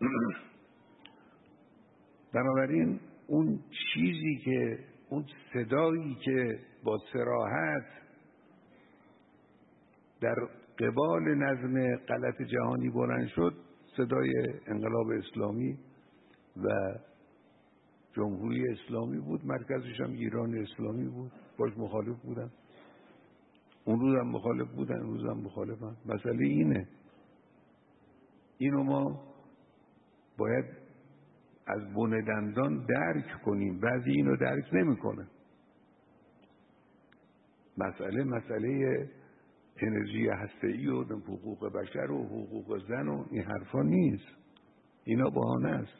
بنابراین اون چیزی که اون صدایی که با صراحت در قبال نظم غلط جهانی بلند شد صدای انقلاب اسلامی و جمهوری اسلامی بود. مرکزش هم ایران اسلامی بود. باش مخالف بودن، اون روز هم مخالف بودن، اون روز هم مخالفن. مسئله اینو ما باید از بن دندان درک کنیم. بعضی اینو درک نمیکنه. مسئله انرژی هسته‌ای و حقوق بشر و حقوق زن و این حرفا نیست. اینا بهانه است.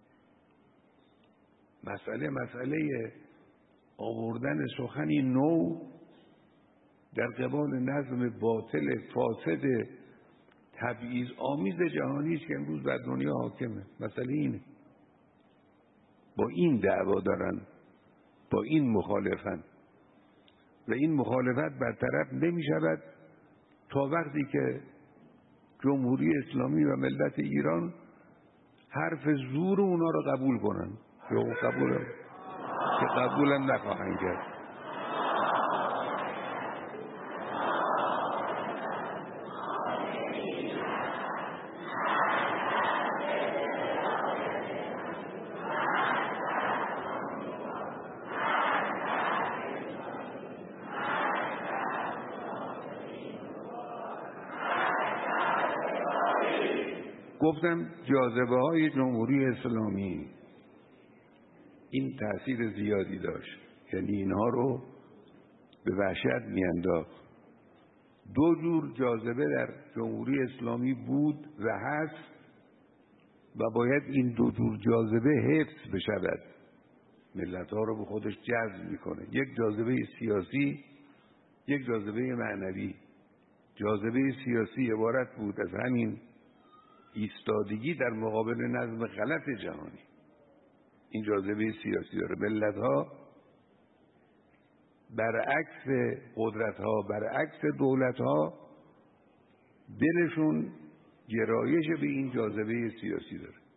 مسئله آوردن سخنی نو در قبال نظم باطل فاسد تبعیض آمیز جهانی است که امروز بر دنیا حاکمه. مسئله اینه. با این دعوا دارن، با این مخالفن و این مخالفت برطرف نمی شود تا وقتی که جمهوری اسلامی و ملت ایران حرف زور اونا رو قبول کنن که قبولم نخواهند کرد. گفتم جاذبه های جمهوری اسلامی این تأثیر زیادی داشت، یعنی اینها رو به وحشت میانداخت. دو جور جاذبه در جمهوری اسلامی بود و هست و باید این دو جور جاذبه حفظ بشود. ملت ها رو به خودش جذب میکنه. یک جاذبه سیاسی، یک جاذبه معنوی. جاذبه سیاسی عبارت بود از همین ایستادگی در مقابل نظم غلط جهانی. این جاذبه سیاسی داره. ملت ها برعکس قدرت ها، برعکس دولت ها، دلشون گرایش به این جاذبه سیاسی داره.